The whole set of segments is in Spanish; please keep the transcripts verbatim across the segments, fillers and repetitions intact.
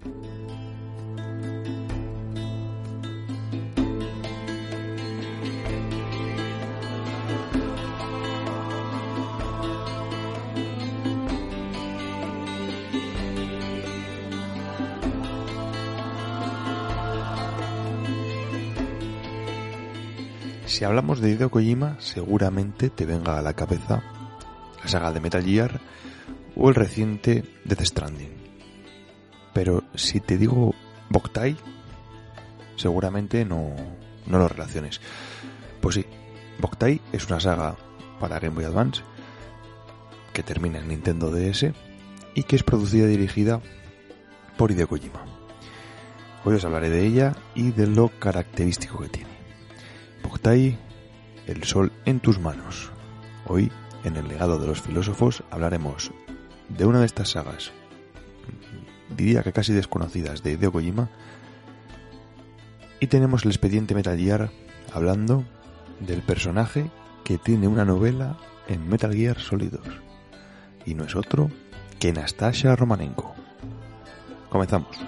Si hablamos de Hideo Kojima, seguramente te venga a la cabeza la saga de Metal Gear o el reciente Death Stranding. Pero si te digo Boktai, seguramente no, no lo relaciones. Pues sí, Boktai es una saga para Game Boy Advance que termina en Nintendo D S y que es producida y dirigida por Hideo Kojima. Hoy os hablaré de ella y de lo característico que tiene. Boktai, el sol en tus manos. Hoy, en el legado de los filósofos, hablaremos de una de estas sagas, diría que casi desconocidas, de Hideo Kojima, y tenemos el expediente Metal Gear hablando del personaje que tiene una novela en Metal Gear Solid dos, y no es otro que Nastasia Romanenko. Comenzamos.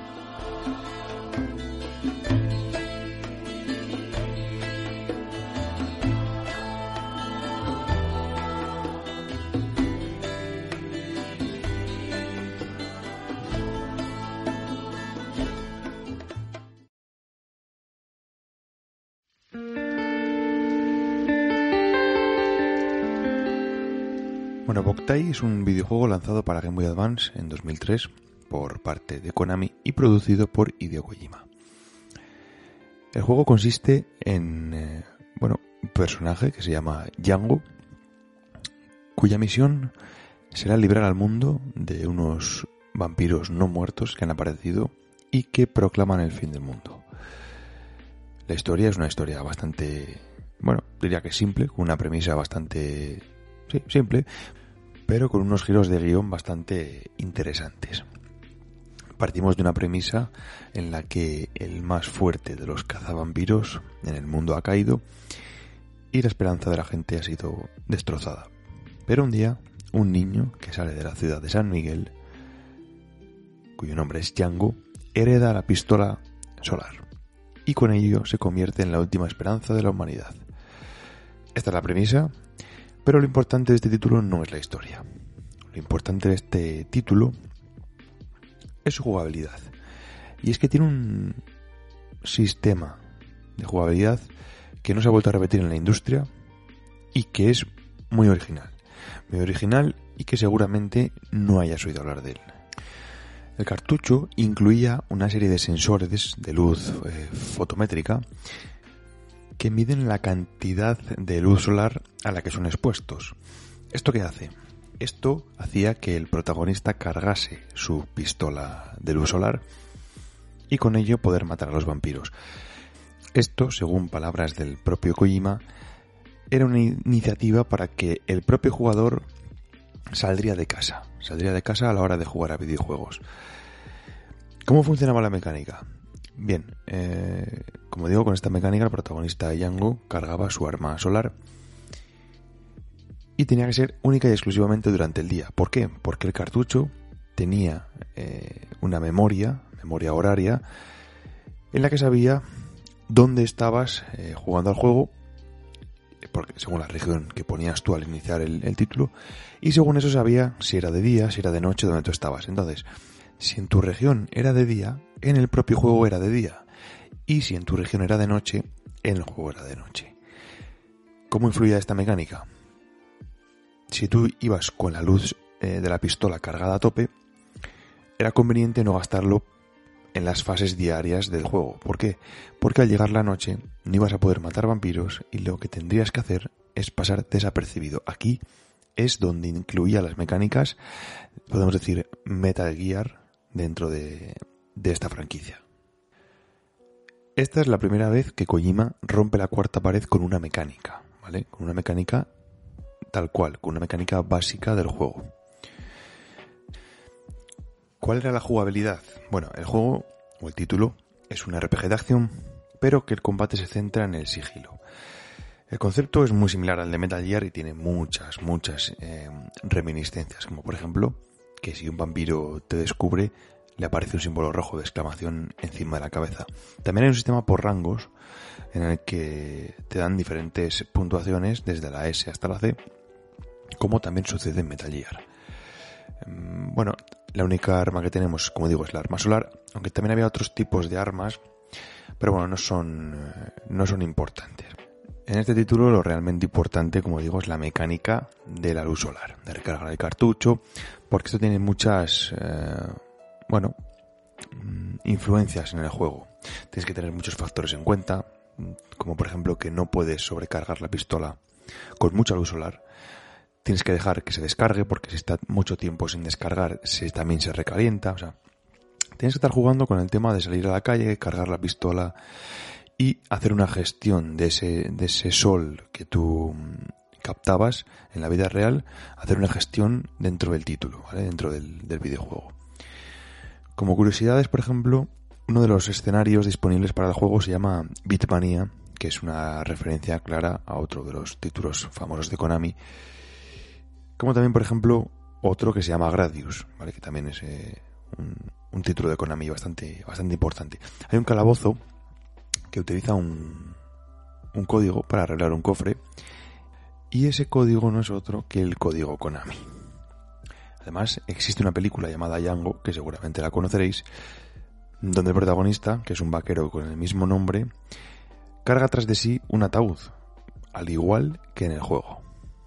Bueno, Boktai es un videojuego lanzado para Game Boy Advance en dos mil tres por parte de Konami y producido por Hideo Kojima. El juego consiste en eh, bueno, un personaje que se llama Django, cuya misión será librar al mundo de unos vampiros no muertos que han aparecido y que proclaman el fin del mundo. La historia es una historia bastante, bueno, diría que simple, con una premisa bastante sí, simple, pero con unos giros de guión bastante interesantes. Partimos de una premisa en la que el más fuerte de los cazavampiros en el mundo ha caído y la esperanza de la gente ha sido destrozada. Pero un día, un niño que sale de la ciudad de San Miguel, cuyo nombre es Django, hereda la pistola solar y con ello se convierte en la última esperanza de la humanidad. Esta es la premisa. Pero lo importante de este título no es la historia. Lo importante de este título es su jugabilidad. Y es que tiene un sistema de jugabilidad que no se ha vuelto a repetir en la industria y que es muy original. Muy original y que seguramente no hayas oído hablar de él. El cartucho incluía una serie de sensores de luz eh, fotométrica que miden la cantidad de luz solar a la que son expuestos. ¿Esto qué hace? Esto hacía que el protagonista cargase su pistola de luz solar y con ello poder matar a los vampiros. Esto, según palabras del propio Kojima, era una iniciativa para que el propio jugador saldría de casa, saldría de casa a la hora de jugar a videojuegos. ¿Cómo funcionaba la mecánica? Bien, eh, como digo, con esta mecánica el protagonista Django cargaba su arma solar y tenía que ser única y exclusivamente durante el día. ¿Por qué? Porque el cartucho tenía eh, una memoria, memoria horaria, en la que sabía dónde estabas eh, jugando al juego, porque según la región que ponías tú al iniciar el, el título, y según eso sabía si era de día, si era de noche, dónde tú estabas. Entonces, si en tu región era de día, en el propio juego era de día. Y si en tu región era de noche, en el juego era de noche. ¿Cómo influía esta mecánica? Si tú ibas con la luz eh, de la pistola cargada a tope, era conveniente no gastarlo en las fases diarias del juego. ¿Por qué? Porque al llegar la noche no ibas a poder matar vampiros y lo que tendrías que hacer es pasar desapercibido. Aquí es donde incluía las mecánicas, podemos decir, Metal Gear dentro de, de esta franquicia. Esta es la primera vez que Kojima rompe la cuarta pared con una mecánica, ¿vale? Con una mecánica tal cual, con una mecánica básica del juego. ¿Cuál era la jugabilidad? Bueno, el juego, o el título, es un R P G de acción, pero que el combate se centra en el sigilo. El concepto es muy similar al de Metal Gear y tiene muchas, muchas eh, reminiscencias, como por ejemplo, que si un vampiro te descubre, le aparece un símbolo rojo de exclamación encima de la cabeza. También hay un sistema por rangos en el que te dan diferentes puntuaciones desde la S hasta la C, como también sucede en Metal Gear. Bueno, la única arma que tenemos, como digo, es la arma solar, aunque también había otros tipos de armas, pero bueno, no son, no son importantes. En este título lo realmente importante, como digo, es la mecánica de la luz solar, de recargar el cartucho, porque esto tiene muchas, eh, bueno, influencias en el juego. Tienes que tener muchos factores en cuenta, como por ejemplo que no puedes sobrecargar la pistola con mucha luz solar. Tienes que dejar que se descargue, porque si está mucho tiempo sin descargar, se, también se recalienta. O sea, tienes que estar jugando con el tema de salir a la calle, cargar la pistola y hacer una gestión de ese, de ese sol que tú captabas en la vida real, hacer una gestión dentro del título, ¿vale? Dentro del, del videojuego. Como curiosidades, por ejemplo, uno de los escenarios disponibles para el juego se llama Beatmania, que es una referencia clara a otro de los títulos famosos de Konami. Como también, por ejemplo, otro que se llama Gradius, ¿vale? Que también es eh, un, un título de Konami bastante, bastante importante. Hay un calabozo que utiliza un, un código para arreglar un cofre, y ese código no es otro que el código Konami. Además, existe una película llamada Django, que seguramente la conoceréis, donde el protagonista, que es un vaquero con el mismo nombre, carga tras de sí un ataúd, al igual que en el juego.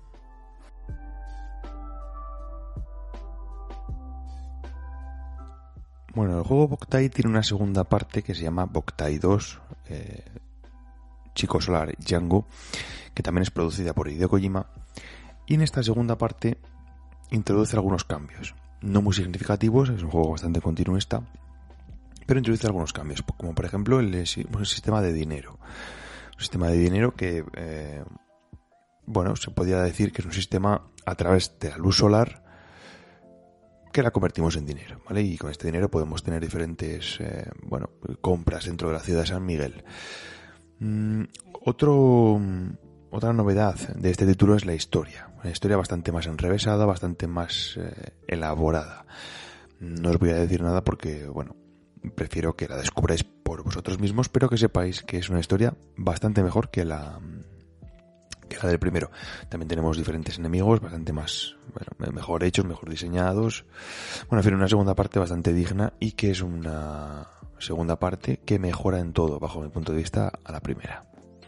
Bueno, el juego Boktai tiene una segunda parte que se llama Boktai dos, eh, Chico Solar Django, que también es producida por Hideo Kojima, y en esta segunda parte introduce algunos cambios, no muy significativos, es un juego bastante continuista, pero introduce algunos cambios, como por ejemplo el, el sistema de dinero. Un sistema de dinero que, eh, bueno, se podría decir que es un sistema a través de la luz solar que la convertimos en dinero, ¿vale? Y con este dinero podemos tener diferentes, eh, bueno, compras dentro de la ciudad de San Miguel. Mm, otro, otra novedad de este título es la historia. Una historia bastante más enrevesada, bastante más eh, elaborada. No os voy a decir nada porque, bueno, prefiero que la descubráis por vosotros mismos, pero que sepáis que es una historia bastante mejor que la, que la del primero. También tenemos diferentes enemigos bastante más, bueno, mejor hechos, mejor diseñados. Bueno, en fin, una segunda parte bastante digna y que es una segunda parte que mejora en todo, bajo mi punto de vista, a la primera.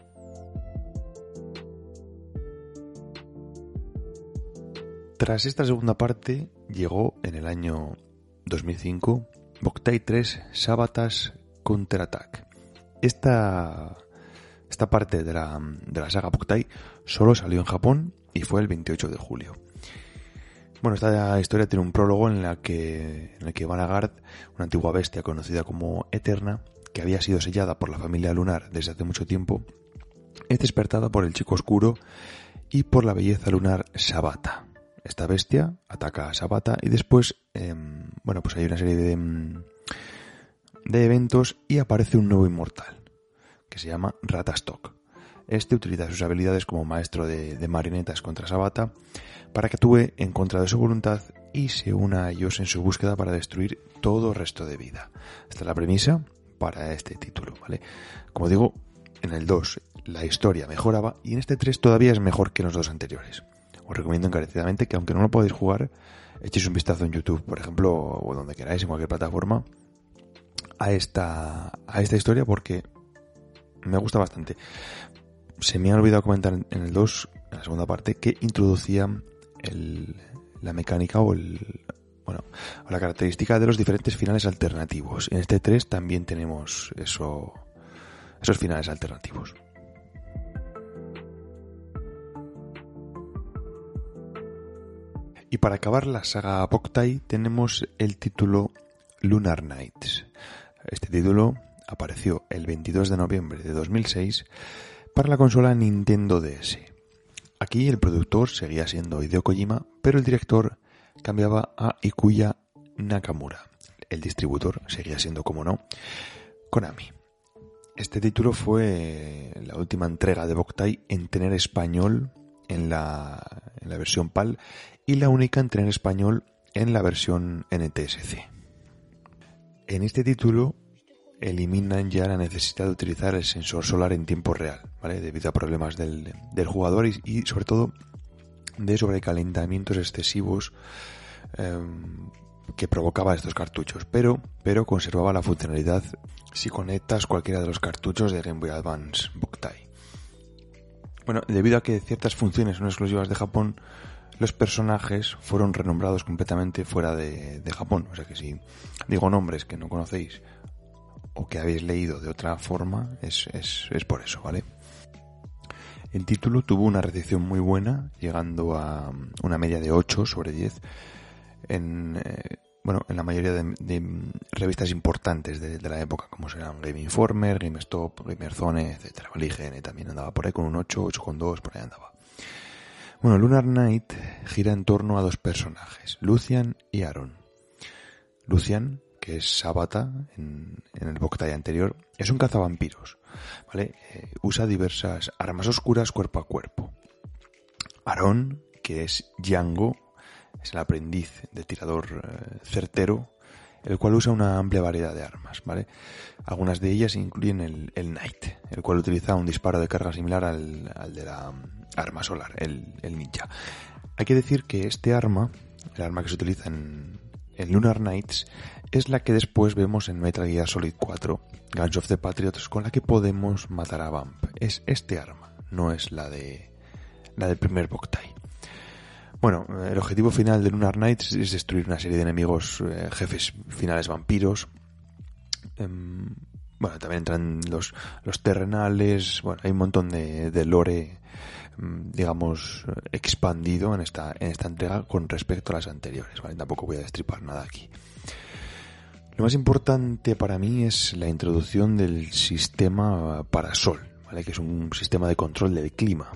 Tras esta segunda parte llegó en el año dos mil cinco Boktai tres Sabatas Counterattack. Esta, esta parte de la, de la saga Boktai solo salió en Japón y fue el veintiocho de julio. Bueno, esta historia tiene un prólogo en la que, en el que Vanguard, una antigua bestia conocida como Eterna, que había sido sellada por la familia lunar desde hace mucho tiempo, es despertada por el chico oscuro y por la belleza lunar Sabata. Esta bestia ataca a Sabata y después, eh, bueno, pues hay una serie de, de eventos y aparece un nuevo inmortal que se llama Ratastok. Este utiliza sus habilidades como maestro de, de marionetas contra Sabata para que actúe en contra de su voluntad y se una a ellos en su búsqueda para destruir todo el resto de vida. Esta es la premisa para este título, ¿vale? Como digo, en el dos la historia mejoraba y en este tres todavía es mejor que en los dos anteriores. Os recomiendo encarecidamente que, aunque no lo podáis jugar, echéis un vistazo en YouTube, por ejemplo, o donde queráis, en cualquier plataforma, a esta, a esta historia, porque me gusta bastante. Se me ha olvidado comentar en el dos, en la segunda parte, que introducía el, la mecánica o el, bueno, o la característica de los diferentes finales alternativos. En este tres también tenemos eso, esos finales alternativos. Y para acabar la saga Boktai tenemos el título Lunar Nights. Este título apareció el veintidós de noviembre de dos mil seis para la consola Nintendo D S. Aquí el productor seguía siendo Hideo Kojima, pero el director cambiaba a Ikuya Nakamura. El distribuidor seguía siendo, como no, Konami. Este título fue la última entrega de Boktai en tener español en la, en la versión PAL y la única en tener español en la versión N T S C. En este título eliminan ya la necesidad de utilizar el sensor solar en tiempo real, ¿vale? Debido a problemas del, del jugador y, y sobre todo de sobrecalentamientos excesivos eh, que provocaba estos cartuchos, pero, pero conservaba la funcionalidad si conectas cualquiera de los cartuchos de Game Boy Advance Boktai. Bueno, debido a que ciertas funciones son exclusivas de Japón, los personajes fueron renombrados completamente fuera de, de Japón. O sea que si digo nombres que no conocéis o que habéis leído de otra forma, es, es, es por eso, ¿vale? El título tuvo una recepción muy buena, llegando a una media de ocho sobre diez en, eh, bueno, en la mayoría de, de revistas importantes de, de la época, como serán Game Informer, GameStop, GamerZone, etcétera. I G N también andaba por ahí con un ocho, ocho coma dos, por ahí andaba. Bueno, Lunar Knight gira en torno a dos personajes, Lucian y Aaron. Lucian, que es Sabata en, en el Boktai anterior, es un cazavampiros, ¿vale? Eh, usa diversas armas oscuras cuerpo a cuerpo. Aaron, que es Django, es el aprendiz de tirador eh, certero, el cual usa una amplia variedad de armas, ¿vale? Algunas de ellas incluyen el, el Knight, el cual utiliza un disparo de carga similar al, al de la arma solar, el, el ninja. Hay que decir que este arma, el arma que se utiliza en, en Lunar Knights, es la que después vemos en Metal Gear Solid cuatro, Guns of the Patriots, con la que podemos matar a Vamp. Es este arma, no es la de la del primer Boktai. Bueno, el objetivo final de Lunar Knights es destruir una serie de enemigos, eh, jefes finales vampiros. Eh, bueno, también entran los, los terrenales. Bueno, hay un montón de, de lore, digamos, expandido en esta, en esta entrega con respecto a las anteriores, ¿vale? Tampoco voy a destripar nada aquí. Lo más importante para mí es la introducción del sistema Parasol, ¿vale? Que es un sistema de control del clima.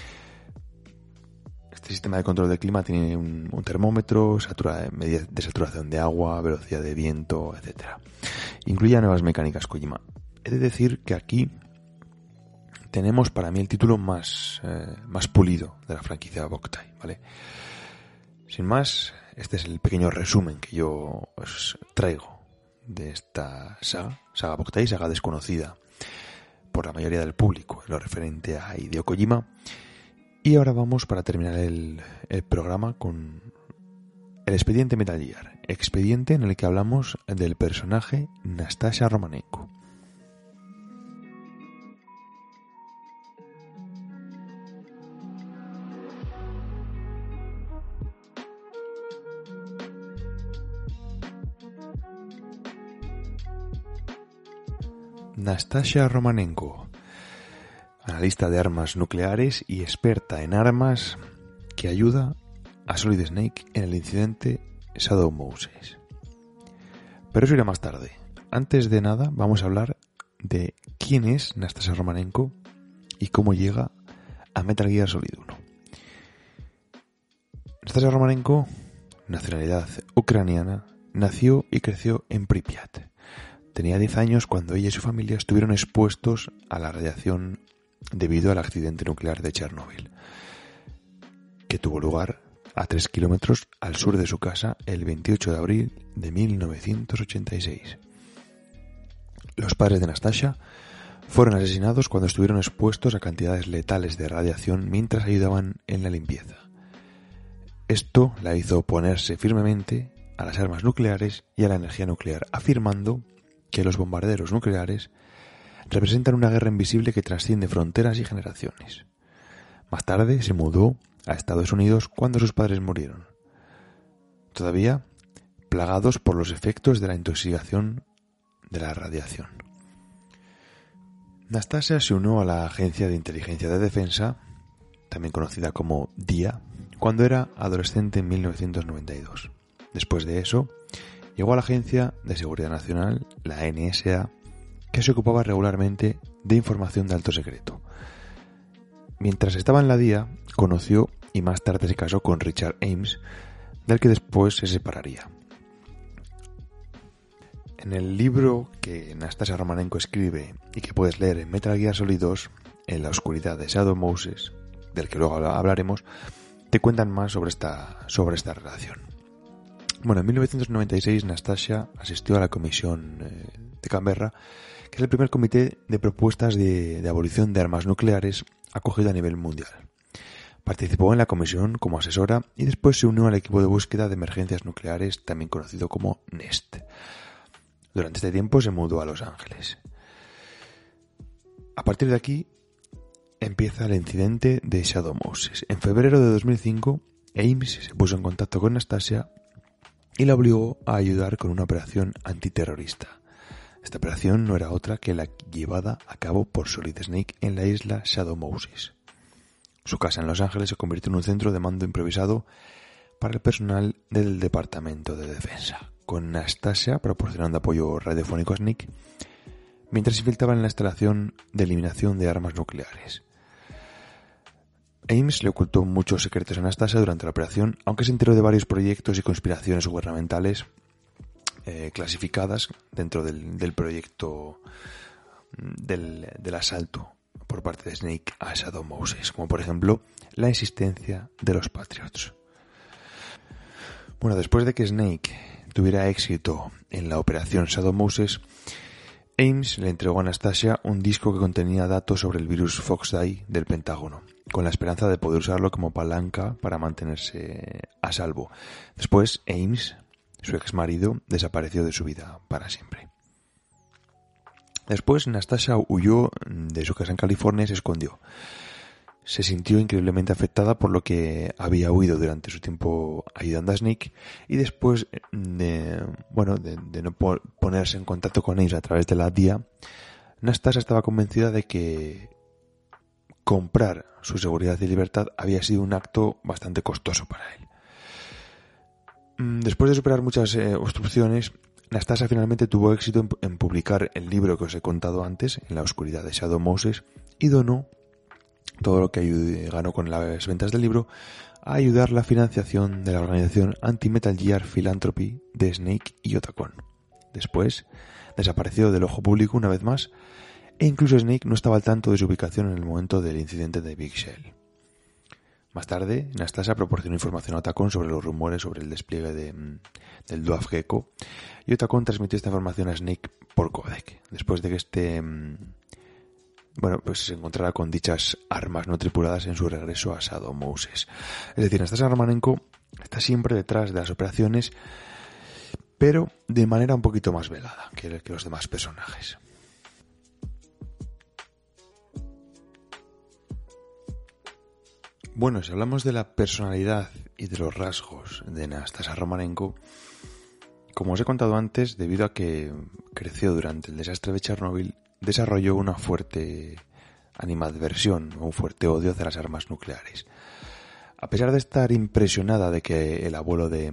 Este sistema de control del clima tiene un, un termómetro, satura, medidas de saturación de agua, velocidad de viento, etcétera. Incluye nuevas mecánicas Kojima. He de decir que aquí tenemos para mí el título más, eh, más pulido de la franquicia Boktai, ¿vale? Sin más, este es el pequeño resumen que yo os traigo de esta saga, saga Boktai, saga desconocida por la mayoría del público en lo referente a Hideo Kojima. Y ahora vamos, para terminar el, el programa, con el expediente Metal Gear, expediente en el que hablamos del personaje Nastasia Romanenko. Nastasia Romanenko, analista de armas nucleares y experta en armas, que ayuda a Solid Snake en el incidente Shadow Moses. Pero eso irá más tarde. Antes de nada, vamos a hablar de quién es Nastasia Romanenko y cómo llega a Metal Gear Solid uno. Nastasia Romanenko, nacionalidad ucraniana, nació y creció en Pripyat. Tenía diez años cuando ella y su familia estuvieron expuestos a la radiación debido al accidente nuclear de Chernóbil, que tuvo lugar a tres kilómetros al sur de su casa el veintiocho de abril de mil novecientos ochenta y seis. Los padres de Nastasia fueron asesinados cuando estuvieron expuestos a cantidades letales de radiación mientras ayudaban en la limpieza. Esto la hizo oponerse firmemente a las armas nucleares y a la energía nuclear, afirmando que los bombarderos nucleares representan una guerra invisible que trasciende fronteras y generaciones. Más tarde se mudó a Estados Unidos cuando sus padres murieron, todavía plagados por los efectos de la intoxicación de la radiación. Nastasia se unió a la Agencia de Inteligencia de Defensa, también conocida como D I A, cuando era adolescente en mil novecientos noventa y dos. Después de eso, llegó a la Agencia de Seguridad Nacional, la N S A, que se ocupaba regularmente de información de alto secreto. Mientras estaba en la D I A, conoció y más tarde se casó con Richard Ames, del que después se separaría. En el libro que Nastasia Romanenko escribe y que puedes leer en Metal Gear Solid dos, En la oscuridad de Shadow Moses, del que luego hablaremos, te cuentan más sobre esta, sobre esta relación. Bueno, en mil novecientos noventa y seis Nastasia asistió a la Comisión eh, de Canberra, que es el primer comité de propuestas de, de abolición de armas nucleares acogido a nivel mundial. Participó en la comisión como asesora y después se unió al equipo de búsqueda de emergencias nucleares, también conocido como NEST. Durante este tiempo se mudó a Los Ángeles. A partir de aquí empieza el incidente de Shadow Moses. En febrero de dos mil cinco, Ames se puso en contacto con Nastasia y la obligó a ayudar con una operación antiterrorista. Esta operación no era otra que la llevada a cabo por Solid Snake en la isla Shadow Moses. Su casa en Los Ángeles se convirtió en un centro de mando improvisado para el personal del Departamento de Defensa, con Nastasia proporcionando apoyo radiofónico a Snake mientras se infiltraba en la instalación de eliminación de armas nucleares. Ames le ocultó muchos secretos a Nastasia durante la operación, aunque se enteró de varios proyectos y conspiraciones gubernamentales eh, clasificadas dentro del, del proyecto del, del asalto por parte de Snake a Shadow Moses, como por ejemplo la existencia de los Patriots. Bueno, después de que Snake tuviera éxito en la operación Shadow Moses, Ames le entregó a Nastasia un disco que contenía datos sobre el virus FoxDie del Pentágono, con la esperanza de poder usarlo como palanca para mantenerse a salvo. Después, Ames, su ex marido, desapareció de su vida para siempre. Después, Nastasia huyó de su casa en California y se escondió. Se sintió increíblemente afectada por lo que había huido durante su tiempo ayudando a Snake, y después de, bueno, de, de no ponerse en contacto con ellos a través de la D I A, Nastasia estaba convencida de que comprar su seguridad y libertad había sido un acto bastante costoso para él. Después de superar muchas eh, obstrucciones, Nastasia finalmente tuvo éxito en, en publicar el libro que os he contado antes, En la oscuridad de Shadow Moses, y donó todo lo que ayudó, ganó con las ventas del libro a ayudar la financiación de la organización Anti-Metal Gear Philanthropy de Snake y Otacon. Después desapareció del ojo público una vez más, e incluso Snake no estaba al tanto de su ubicación en el momento del incidente de Big Shell. Más tarde, Nastasia proporcionó información a Otacon sobre los rumores sobre el despliegue de, del Dwarf Gecko, y Otacon transmitió esta información a Snake por codec, después de que este bueno, pues se encontrará con dichas armas no tripuladas en su regreso a Shadow Moses. Es decir, Nastasia Romanenko está siempre detrás de las operaciones, pero de manera un poquito más velada que, que los demás personajes. Bueno, si hablamos de la personalidad y de los rasgos de Nastasia Romanenko, como os he contado antes, debido a que creció durante el desastre de Chernóbil, desarrolló una fuerte animadversión o un fuerte odio hacia las armas nucleares. A pesar de estar impresionada de que el abuelo de,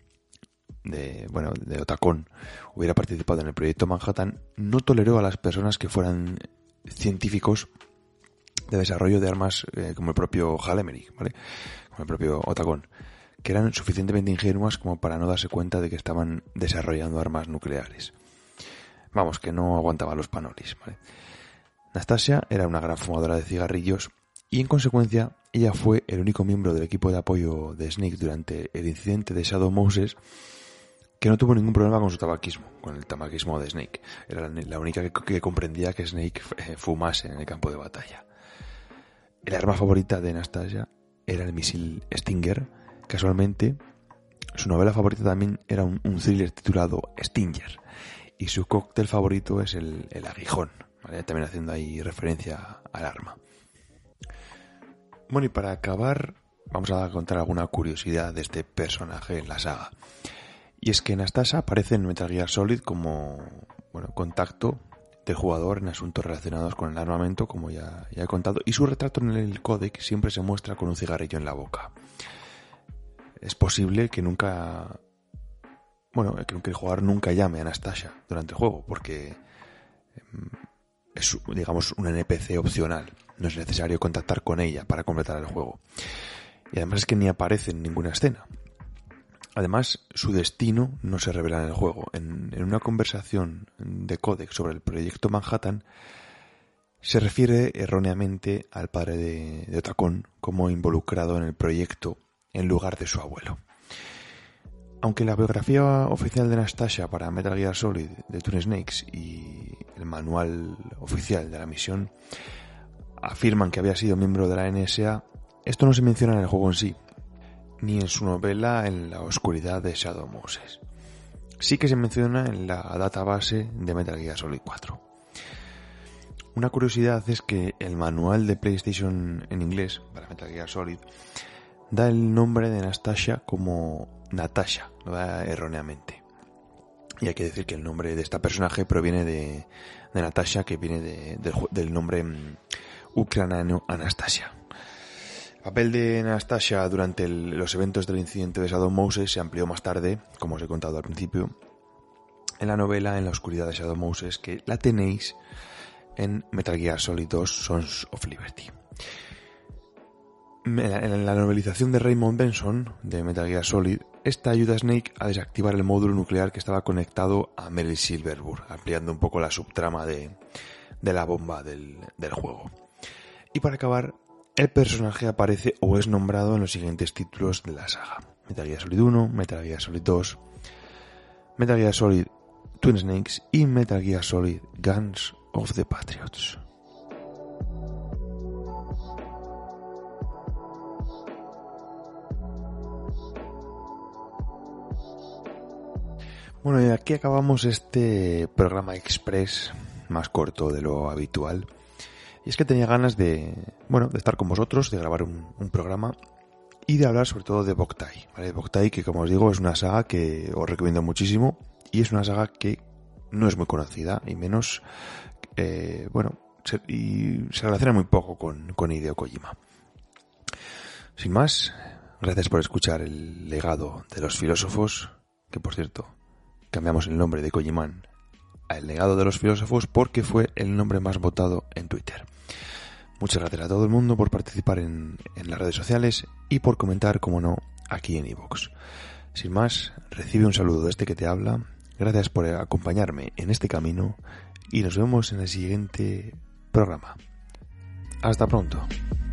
de bueno, de Otacon hubiera participado en el proyecto Manhattan, no toleró a las personas que fueran científicos de desarrollo de armas eh, como el propio Hal Emmerich, ¿vale? Como el propio Otacon, que eran suficientemente ingenuas como para no darse cuenta de que estaban desarrollando armas nucleares. Vamos, que no aguantaba los panolis, ¿vale? Nastasia era una gran fumadora de cigarrillos y, en consecuencia, ella fue el único miembro del equipo de apoyo de Snake durante el incidente de Shadow Moses que no tuvo ningún problema con su tabaquismo, con el tabaquismo de Snake. Era la única que, que comprendía que Snake fumase en el campo de batalla. El arma favorita de Nastasia era el misil Stinger. Casualmente, su novela favorita también era un, un thriller titulado Stinger. Y su cóctel favorito es el, el aguijón, ¿vale? También haciendo ahí referencia al arma. Bueno, y para acabar, vamos a contar alguna curiosidad de este personaje en la saga. Y es que Nastasia aparece en Metal Gear Solid como, bueno, contacto del jugador en asuntos relacionados con el armamento, como ya, ya he contado, y su retrato en el códec siempre se muestra con un cigarrillo en la boca. Es posible que nunca, bueno, que el jugador nunca llame a Nastasia durante el juego, porque es, digamos, un N P C opcional. No es necesario contactar con ella para completar el juego. Y además es que ni aparece en ninguna escena. Además, su destino no se revela en el juego. En, en una conversación de códec sobre el proyecto Manhattan, se refiere erróneamente al padre de, de Otacon como involucrado en el proyecto en lugar de su abuelo. Aunque la biografía oficial de Nastasia para Metal Gear Solid de Twin Snakes y el manual oficial de la misión afirman que había sido miembro de la N S A, esto no se menciona en el juego en sí, ni en su novela En la oscuridad de Shadow Moses. Sí que se menciona en la database de Metal Gear Solid cuatro. Una curiosidad es que el manual de PlayStation en inglés para Metal Gear Solid da el nombre de Nastasia como Natasha, lo da erróneamente. Y hay que decir que el nombre de esta personaje proviene de, de Natasha, que viene de, de, del nombre um, ucraniano Anastasia. El papel de Nastasia durante el, los eventos del incidente de Shadow Moses se amplió más tarde, como os he contado al principio, en la novela En la oscuridad de Shadow Moses, que la tenéis en Metal Gear Solid dos Sons of Liberty. En la novelización de Raymond Benson de Metal Gear Solid, esta ayuda a Snake a desactivar el módulo nuclear que estaba conectado a Meryl Silverburg, ampliando un poco la subtrama de, de la bomba del, del juego. Y para acabar, el personaje aparece o es nombrado en los siguientes títulos de la saga: Metal Gear Solid uno, Metal Gear Solid dos, Metal Gear Solid Twin Snakes y Metal Gear Solid Guns of the Patriots. Bueno, y aquí acabamos este programa express más corto de lo habitual. Y es que tenía ganas de, bueno, de estar con vosotros, de grabar un, un programa y de hablar sobre todo de Boktai, ¿vale? Boktai, que como os digo es una saga que os recomiendo muchísimo y es una saga que no es muy conocida y menos, eh, bueno, se, y se relaciona muy poco con, con Hideo Kojima. Sin más, gracias por escuchar el legado de los filósofos, que por cierto, cambiamos el nombre de Kojiman a El legado de los filósofos porque fue el nombre más votado en Twitter. Muchas gracias a todo el mundo por participar en, en las redes sociales y por comentar, como no, aquí en iVoox. Sin más, recibe un saludo de este que te habla. Gracias por acompañarme en este camino y nos vemos en el siguiente programa. Hasta pronto.